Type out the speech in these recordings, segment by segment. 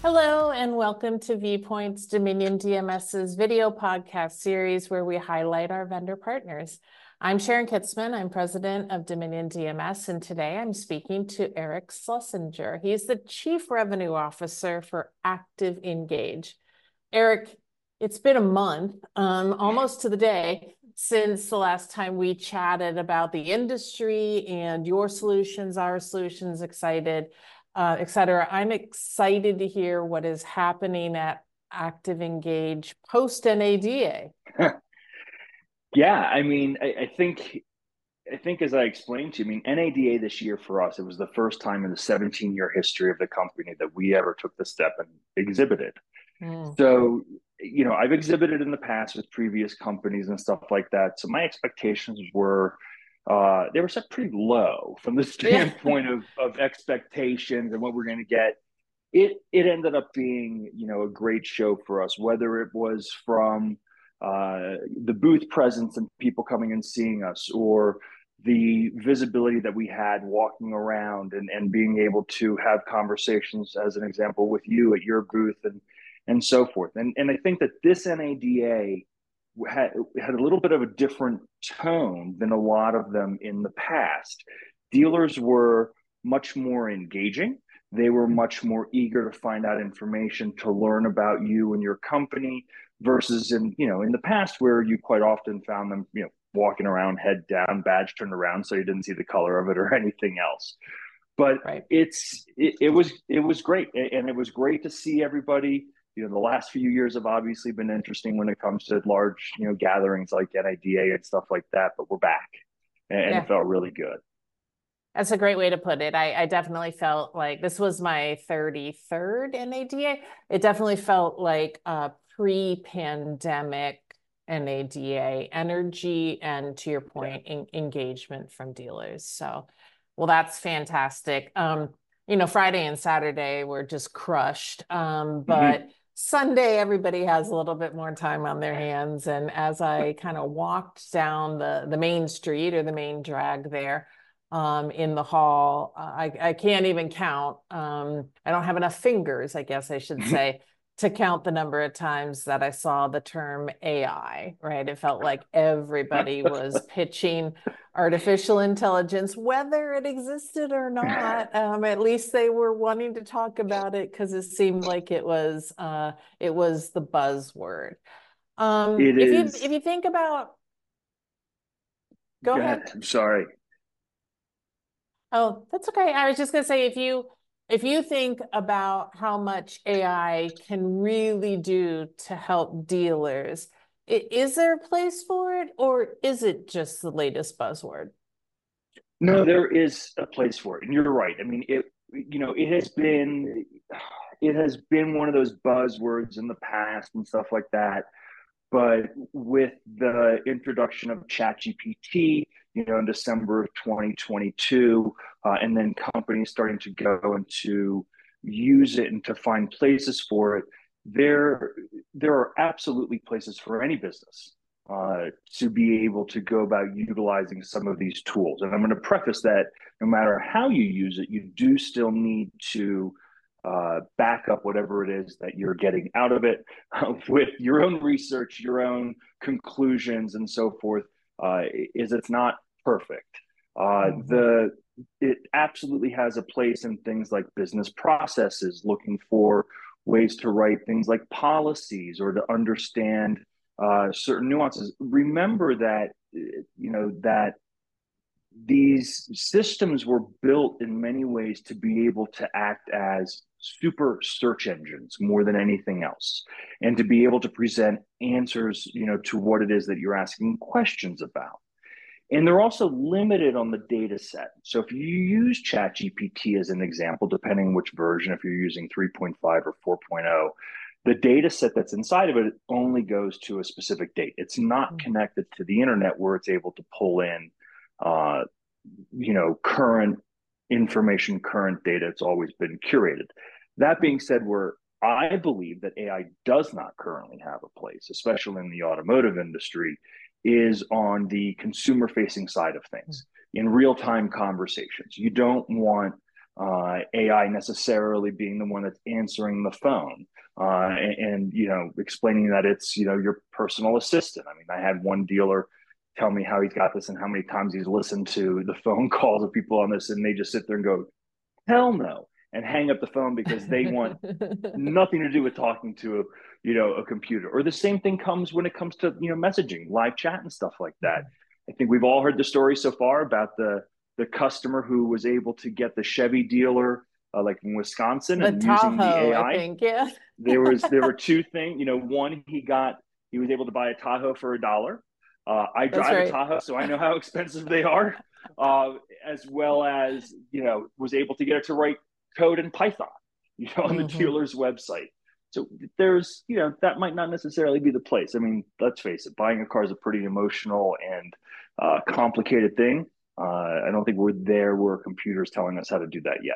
Hello, and welcome to Viewpoints Dominion DMS's video podcast series where we highlight our vendor partners. I'm Sharon Kitzman. I'm president of Dominion DMS, and today I'm speaking to Eric Schlesinger. He's the Chief Revenue Officer for Active Engage. Eric, it's been a month, almost to the day, since the last time we chatted about the industry and your solutions, our solutions, et cetera. I'm excited to hear what is happening at Active Engage post NADA. Yeah, I think as I explained to you, NADA this year for us, it was the first time in the 17-year history of the company that we ever took the step and exhibited. Mm. So, I've exhibited in the past with previous companies and stuff like that. So my expectations were they were set pretty low from the Yeah. standpoint of expectations and what we're going to get. It ended up being a great show for us, whether it was from the booth presence and people coming and seeing us, or the visibility that we had walking around and being able to have conversations, as an example, with you at your booth and so forth. And I think that this NADA had a little bit of a different tone than a lot of them in the past. Dealers were much more engaging. They were much more eager to find out information, to learn about you and your company, versus in the past, where you quite often found them walking around head down, badge turned around, so you didn't see the color of it or anything else. But Right. it was great, and it was great to see everybody. The last few years have obviously been interesting when it comes to large gatherings like NIDA and stuff like that, but we're back, and it Yeah. felt really good. That's a great way to put it. I definitely felt like this was my 33rd NADA. It definitely felt like a pre-pandemic NADA energy and, to your Yeah. point, engagement from dealers. So, well, that's fantastic. Friday and Saturday were just crushed. But Mm-hmm. Sunday, everybody has a little bit more time on their hands. And as I kind of walked down the main street or the main drag there, in the hall. I can't even count. I don't have enough fingers, I guess I should say, to count the number of times that I saw the term AI, right? It felt like everybody was pitching artificial intelligence, whether it existed or not. At least they were wanting to talk about it because it seemed like it was the buzzword. It If is. you think about, go Go ahead. ahead. I'm sorry. Oh, that's okay. I was just gonna say if you think about how much AI can really do to help dealers, is there a place for it, or is it just the latest buzzword? No, there is a place for it, and you're right. It has been one of those buzzwords in the past and stuff like that. But with the introduction of ChatGPT, in December of 2022, and then companies starting to go and to use it and to find places for it, there there are absolutely places for any business to be able to go about utilizing some of these tools. And I'm going to preface that no matter how you use it, you do still need to back up whatever it is that you're getting out of it with your own research, your own conclusions, and so forth. Is it's not perfect. Mhm. The It absolutely has a place in things like business processes, looking for ways to write things like policies or to understand certain nuances. Remember that that these systems were built in many ways to be able to act as super search engines more than anything else, and to be able to present answers to what it is that you're asking questions about. And they're also limited on the data set. So if you use ChatGPT as an example, depending on which version, if you're using 3.5 or 4.0, the data set that's inside of it only goes to a specific date. It's not connected to the internet where it's able to pull in uh, current information, current data. It's always been curated. That being said, where I believe that AI does not currently have a place, especially in the automotive industry, is on the consumer facing side of things in real time conversations. You don't want AI necessarily being the one that's answering the phone, and explaining that it's your personal assistant. I mean, I had one dealer tell me how he's got this and how many times he's listened to the phone calls of people on this, and they just sit there and go, hell no, and hang up the phone because they want nothing to do with talking to a computer. Or the same thing comes when it comes to messaging, live chat, and stuff like that. I think we've all heard the story so far about the customer who was able to get the Chevy dealer, like in Wisconsin, The and using the Tahoe, I AI. think, yeah. There were two things. One, he was able to buy a Tahoe for $1. I That's drive a right. Tahoe, so I know how expensive they are. As well as was able to get it to write code in Python, on the Hmm. dealer's website. So there's, that might not necessarily be the place. I mean, let's face it, buying a car is a pretty emotional and complicated thing. I don't think we're there where a computer's telling us how to do that yet.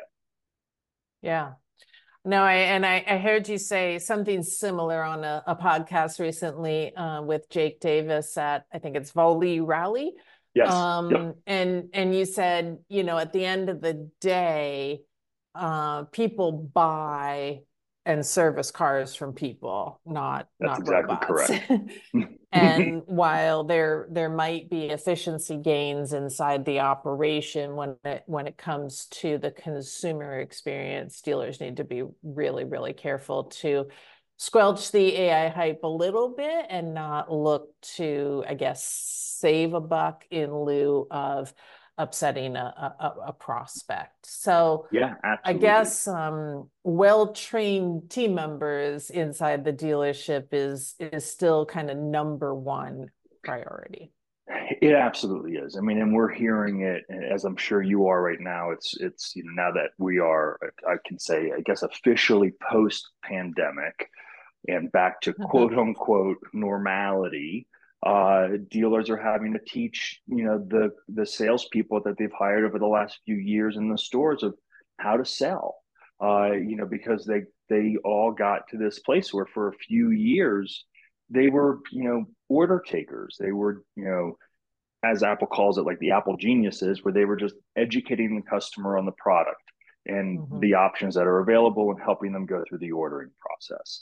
Yeah. No, I heard you say something similar on a podcast recently with Jake Davis at, I think it's Volley Rally. Yes. Yep. And you said, at the end of the day, people buy and service cars from people, not That's not exactly robots. correct. And while there might be efficiency gains inside the operation, when it comes to the consumer experience, dealers need to be really, really careful to squelch the AI hype a little bit and not look to, I guess, save a buck in lieu of upsetting a prospect. So Yeah, I absolutely. guess well-trained team members inside the dealership is still kind of number one priority. It absolutely is. I mean, and we're hearing it, as I'm sure you are right now. It's now that we are, I can say, I guess, officially post pandemic and back to quote unquote normality. Dealers are having to teach the salespeople that they've hired over the last few years in the stores of how to sell. Because they all got to this place where for a few years they were order takers. They were as Apple calls it, like the Apple geniuses, where they were just educating the customer on the product and Mhm. the options that are available and helping them go through the ordering process.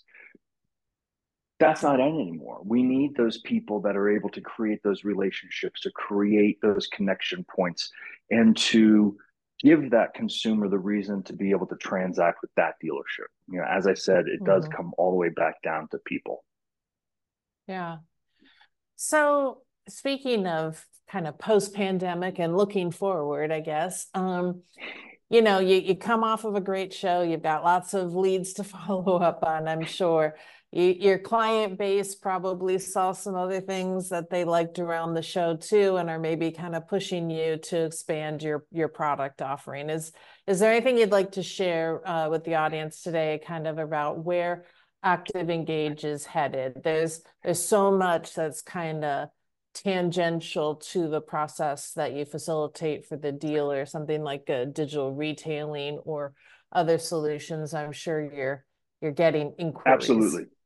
That's not it anymore. We need those people that are able to create those relationships, to create those connection points, and to give that consumer the reason to be able to transact with that dealership. As I said, it does Mhm. come all the way back down to people. Yeah. So speaking of kind of post-pandemic and looking forward, I guess, you come off of a great show, you've got lots of leads to follow up on, I'm sure. Your client base probably saw some other things that they liked around the show too, and are maybe kind of pushing you to expand your product offering. Is there anything you'd like to share with the audience today, kind of about where Active Engage is headed? There's so much that's kind of tangential to the process that you facilitate for the dealer, something like a digital retailing or other solutions. I'm sure you're getting inquiries. Absolutely.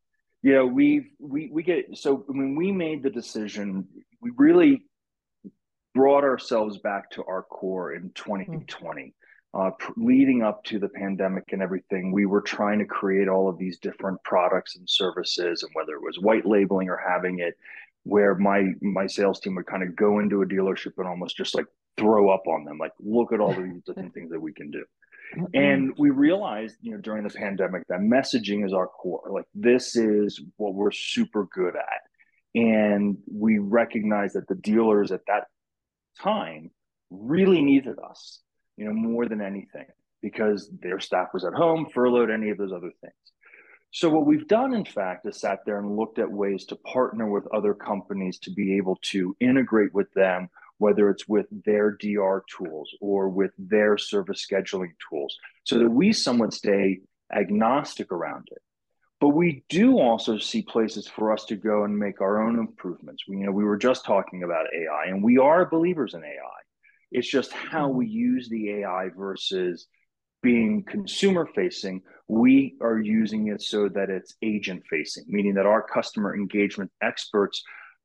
We get, so when we made the decision, we really brought ourselves back to our core in Mm. 2020. Leading up to the pandemic and everything, we were trying to create all of these different products and services, and whether it was white labeling or having it where my sales team would kind of go into a dealership and almost just like throw up on them, like, look at all of these different things that we can do. And we realized, during the pandemic, that messaging is our core. Like, this is what we're super good at. And we recognized that the dealers at that time really needed us, more than anything, because their staff was at home, furloughed, any of those other things. So what we've done, in fact, is sat there and looked at ways to partner with other companies to be able to integrate with them, whether it's with their DR tools or with their service scheduling tools, so that we somewhat stay agnostic around it. But we do also see places for us to go and make our own improvements. We were just talking about AI, and we are believers in AI. It's just how we Mhm. use the AI versus being consumer facing. We are using it so that it's agent facing, meaning that our customer engagement experts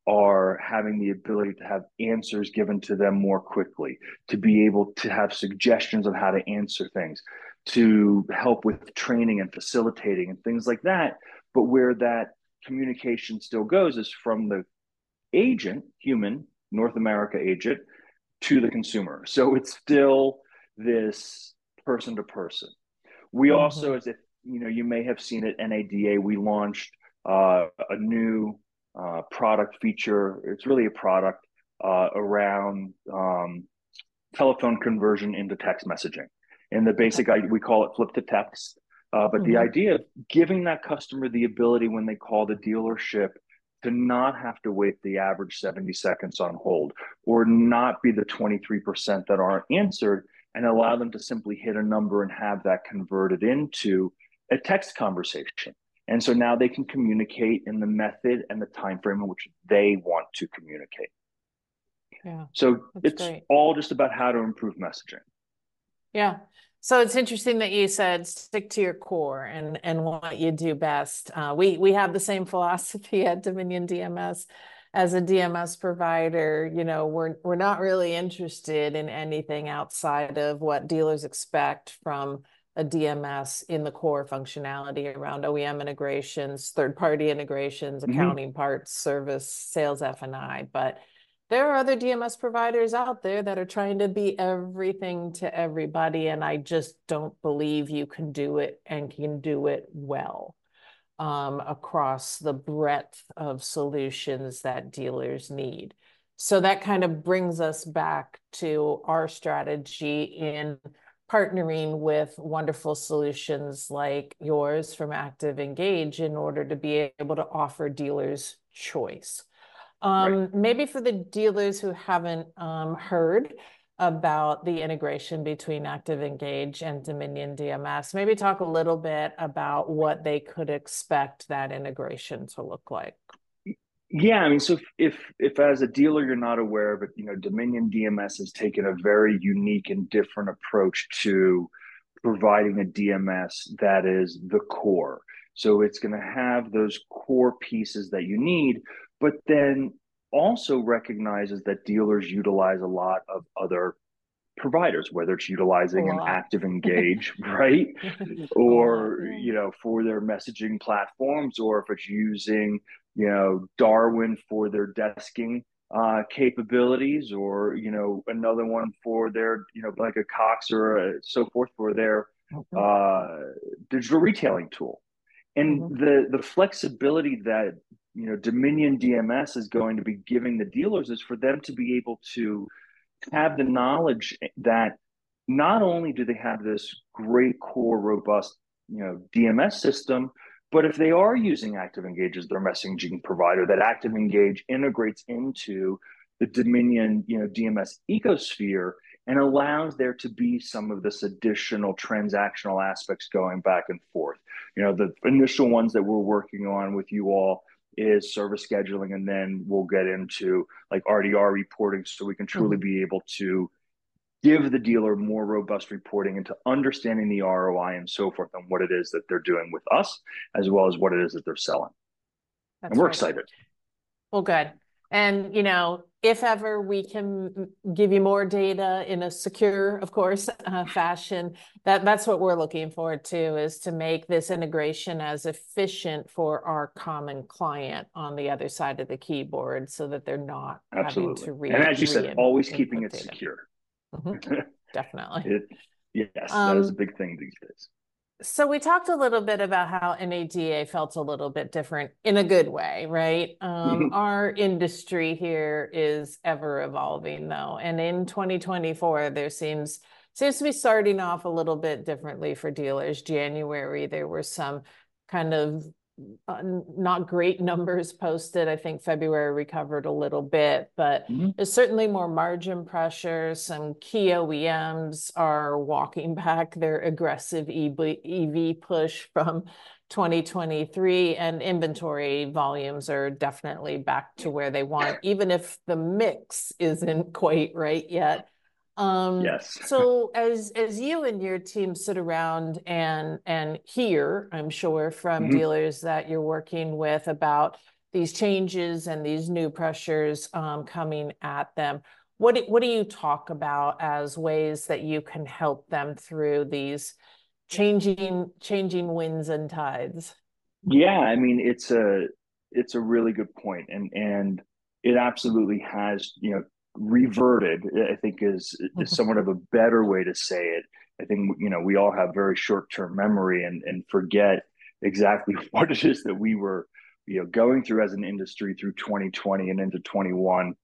are having the ability to have answers given to them more quickly, to be able to have suggestions of how to answer things, to help with training and facilitating and things like that. But where that communication still goes is from the agent, human, North America agent, to the consumer. So it's still this person to person. We also, as if you may have seen at NADA, we launched a new product feature. It's really a product around telephone conversion into text messaging. And the basic, we call it flip to text. But the idea of giving that customer the ability when they call the dealership to not have to wait the average 70 seconds on hold, or not be the 23% that aren't answered, and allow them to simply hit a number and have that converted into a text conversation. And so now they can communicate in the method and the time frame in which they want to communicate. Yeah. So it's great. All just about how to improve messaging. Yeah. So it's interesting that you said stick to your core and what you do best. We have the same philosophy at Dominion DMS. As a DMS provider, we're not really interested in anything outside of what dealers expect from a DMS in the core functionality around OEM integrations, third-party integrations, accounting parts, service, sales F&I. But there are other DMS providers out there that are trying to be everything to everybody, and I just don't believe you can do it and can do it well across the breadth of solutions that dealers need. So that kind of brings us back to our strategy in partnering with wonderful solutions like yours from Active Engage in order to be able to offer dealers choice. Maybe for the dealers who haven't heard about the integration between Active Engage and Dominion DMS, maybe talk a little bit about what they could expect that integration to look like. Yeah, I mean, so if as a dealer you're not aware of it, Dominion DMS has taken a very unique and different approach to providing a DMS that is the core. So it's going to have those core pieces that you need, but then also recognizes that dealers utilize a lot of other providers, whether it's utilizing an Active Engage, right? Or, for their messaging platforms, or if it's using, Darwin for their desking capabilities, or, another one for their, like a Cox or so forth for their digital retailing tool. And the flexibility that Dominion DMS is going to be giving the dealers is for them to be able to have the knowledge that not only do they have this great core robust DMS system, but if they are using Active Engage as their messaging provider, that Active Engage integrates into the Dominion DMS ecosphere and allows there to be some of this additional transactional aspects going back and forth. The initial ones that we're working on with you all is service scheduling, and then we'll get into like RDR reporting, so we can truly be able to give the dealer more robust reporting into understanding the ROI and so forth on what it is that they're doing with us, as well as what it is that they're selling. And we're excited. Well, good. And, if ever we can give you more data in a secure, of course, fashion, that's what we're looking forward to, is to make this integration as efficient for our common client on the other side of the keyboard, so that they're not having to and as you said, always keeping it data secure. Definitely. Yes, that is a big thing these days. So we talked a little bit about how NADA felt a little bit different in a good way, right? Our industry here is ever evolving, though. And in 2024, there seems to be starting off a little bit differently for dealers. January, there were some kind of not great numbers posted. I think February recovered a little bit, but there's certainly more margin pressure. Some key OEMs are walking back their aggressive EV push from 2023, and inventory volumes are definitely back to where they want, even if the mix isn't quite right yet. Yes. So as you and your team sit around and hear, I'm sure, from dealers that you're working with about these changes and these new pressures coming at them. What do you talk about as ways that you can help them through these changing winds and tides? Yeah, I mean it's a really good point, and it absolutely has, reverted. I think is somewhat of a better way to say it. I think we all have very short-term memory and forget exactly what it is that we were going through as an industry through 2020 and into 21.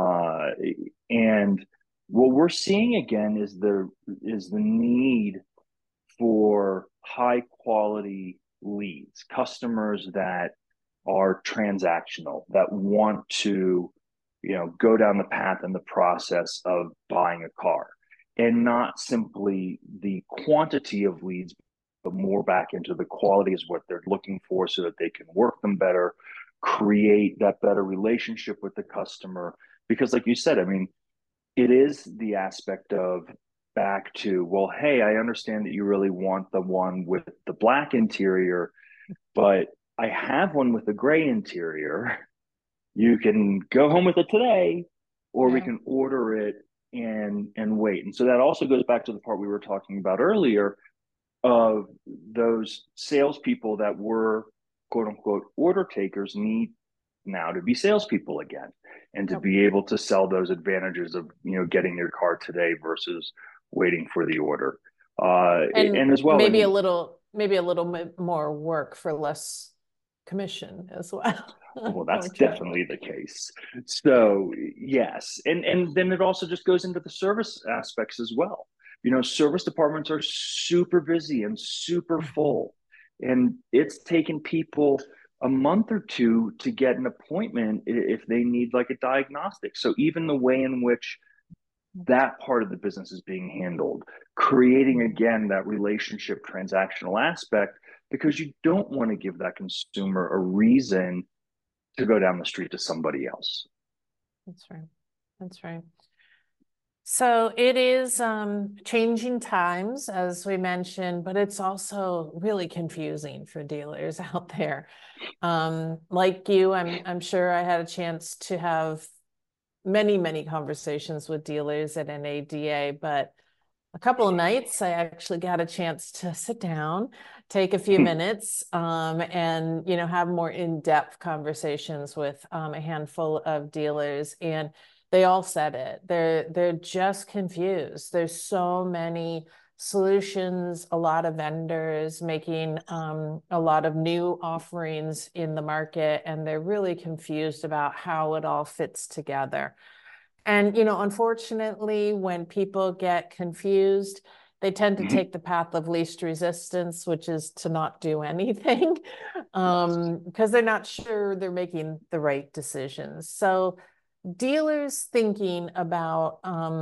And what we're seeing again is the need for high quality leads, customers that are transactional, that want to, go down the path and the process of buying a car, and not simply the quantity of leads, but more back into the quality is what they're looking for so that they can work them better, create that better relationship with the customer. Because, like you said, I mean, it is the aspect of back to, well, hey, I understand that you really want the one with the black interior, but I have one with a gray interior. You can go home with it today, or we Yeah. can order it and wait. And so that also goes back to the part we were talking about earlier of those salespeople that were quote unquote order takers need now to be salespeople again, and to Yep. be able to sell those advantages of getting your car today versus waiting for the order. And And as well, I maybe mean, maybe a little bit more work for less commission as well, well, that's unfortunately. definitely the case. So yes, and then it also just goes into the service aspects as well. Service departments are super busy and super Mhm. full, and it's taken people a month or two to get an appointment if they need like a diagnostic. So even the way in which that part of the business is being handled, creating Mhm. again that relationship transactional aspect, because you don't want to give that consumer a reason to go down the street to somebody else. That's right. That's right. So it is changing times, as we mentioned, but it's also really confusing for dealers out there. Like you, I'm sure I had a chance to have many conversations with dealers at NADA, but a couple of nights I actually got a chance to sit down, take a few minutes, and have more in-depth conversations with a handful of dealers, and they all said it. They're just confused. There's so many solutions, a lot of vendors making a lot of new offerings in the market, and they're really confused about how it all fits together. And, unfortunately, when people get confused, they tend to take the path of least resistance, which is to not do anything, Yes. because they're not sure they're making the right decisions. So dealers thinking about,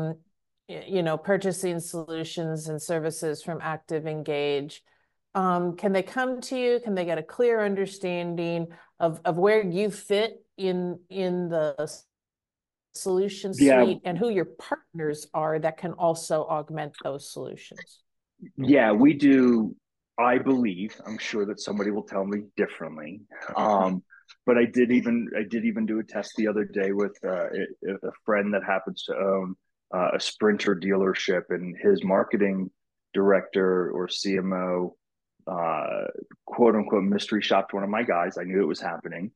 purchasing solutions and services from Active Engage, can they come to you? Can they get a clear understanding of where you fit in the solution Yeah, suite and who your partners are that can also augment those solutions? yeah, we do. I believe. I'm sure that somebody will tell me differently. But I did even do a test the other day with a friend that happens to own a Sprinter dealership, and his marketing director or CMO, uh, quote unquote, mystery shopped one of my guys. I knew it was happening.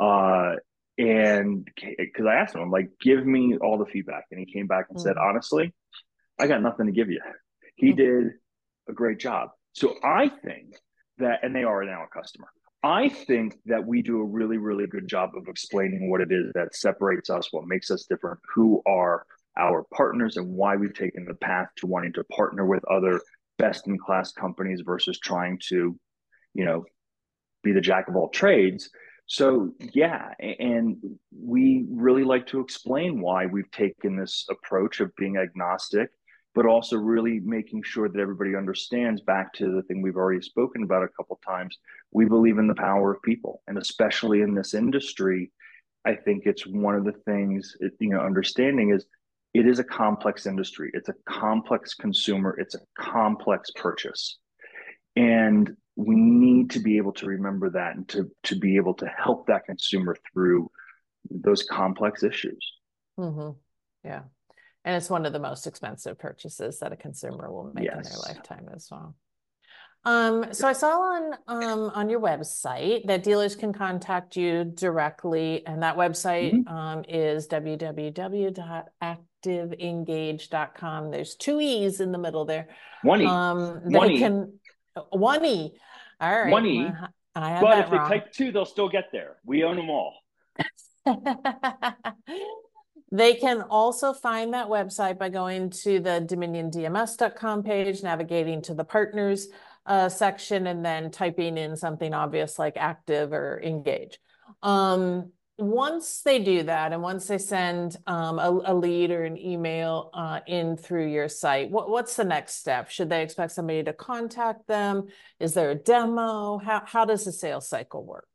And because I asked him, I'm like, give me all the feedback. And he came back and said, Mhm. honestly, I got nothing to give you. He did a great job. So I think that, and they are now a customer. I think that we do a really, really good job of explaining what it is that separates us, what makes us different, who are our partners, and why we've taken the path to wanting to partner with other best in class companies versus trying to, you know, be the jack of all trades. So yeah, and we really like to explain why we've taken this approach of being agnostic, but also really making sure that everybody understands, back to the thing we've already spoken about a couple of times. We believe in the power of people, and especially in this industry, I think it's one of the things, understanding is it is a complex industry. It's a complex consumer. It's a complex purchase. And we need to be able to remember that and to be able to help that consumer through those complex issues. Mm-hmm. Yeah. And it's one of the most expensive purchases that a consumer will make in their Yes. lifetime as well. So I saw on your website that dealers can contact you directly, and that website is www.activeengage.com. There's two E's in the middle there. One E. They can one E. All right, One E. I had But that if they wrong. type 2, they'll still get there. We own them all. They can also find that website by going to the DominionDMS.com page, navigating to the partners section, and then typing in something obvious like active or engage. Once they do that, and once they send a lead or an email in through your site, what's the next step? Should they expect somebody to contact them? Is there a demo? How does the sales cycle work?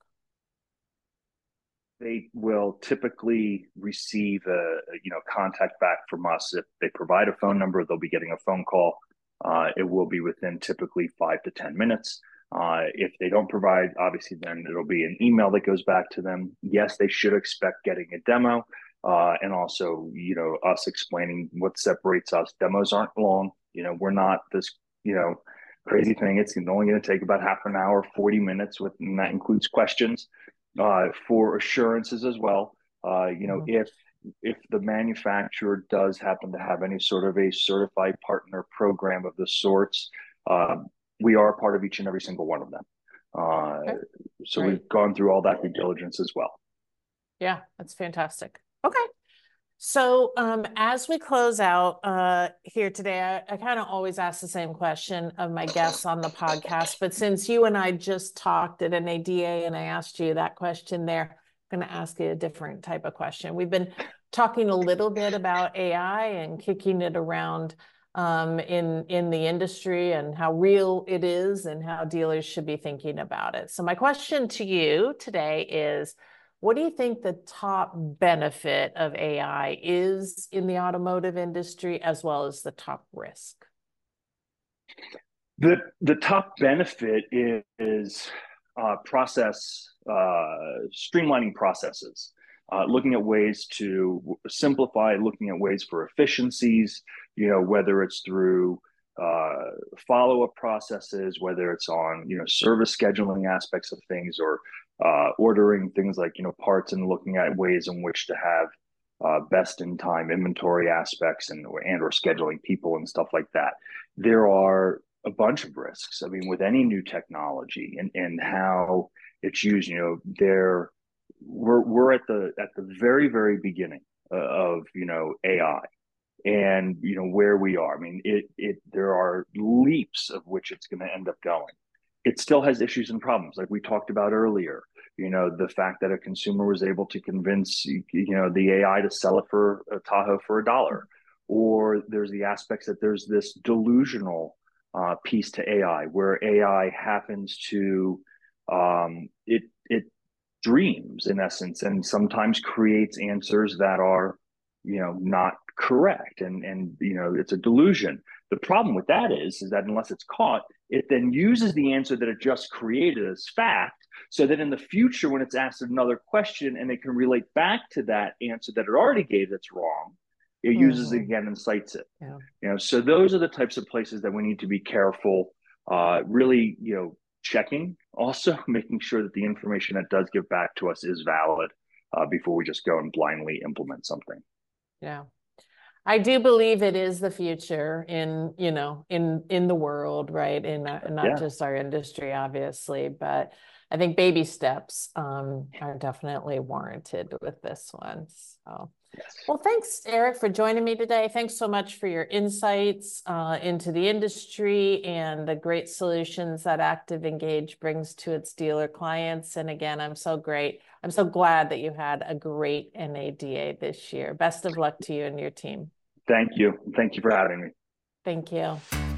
They will typically receive a contact back from us. If they provide a phone number, they'll be getting a phone call. It will be within typically 5 to 10 minutes. If they don't provide, obviously, then it'll be an email that goes back to them. Yes, they should expect getting a demo, and also, us explaining what separates us. Demos aren't long. We're not this, crazy thing. It's only going to take about half an hour, 40 minutes, and that includes questions for assurances as well. If the manufacturer does happen to have any sort of a certified partner program of the sorts, we are part of each and every single one of them. Okay. So We've gone through all that due diligence as well. Yeah, that's fantastic. Okay. So as we close out here today, I kind of always ask the same question of my guests on the podcast. But since you and I just talked at NADA and I asked you that question there, I'm going to ask you a different type of question. We've been talking a little bit about AI and kicking it around in the industry and how real it is and how dealers should be thinking about it. So my question to you today is, what do you think the top benefit of AI is in the automotive industry, as well as the top risk? The top benefit is streamlining processes, looking at ways to simplify, looking at ways for efficiencies, whether it's through follow-up processes, whether it's on, service scheduling aspects of things, or ordering things like, parts, and looking at ways in which to have best in time inventory aspects and or scheduling people and stuff like that. There are a bunch of risks. I mean, with any new technology and how it's used, we're at the very, very beginning of AI, and where we are. I mean, there are leaps of which it's going to end up going. It still has issues and problems, like we talked about earlier. The fact that a consumer was able to convince the AI to sell it for a Tahoe for $1, or there's the aspects that there's this delusional piece to AI, where AI happens to it dreams in essence, and sometimes creates answers that are not correct, and it's a delusion. The problem with that is that unless it's caught, it then uses the answer that it just created as fact, so that in the future, when it's asked another question and it can relate back to that answer that it already gave that's wrong, it uses it again and cites it. Yeah. So those are the types of places that we need to be careful, really, checking, also making sure that the information that does give back to us is valid before we just go and blindly implement something. Yeah. I do believe it is the future in the world, right? In not just our industry, obviously, but I think baby steps are definitely warranted with this one. So, yes. Well, thanks, Eric, for joining me today. Thanks so much for your insights into the industry and the great solutions that Active Engage brings to its dealer clients. And again, I'm so glad that you had a great NADA this year. Best of luck to you and your team. Thank you. Thank you for having me. Thank you.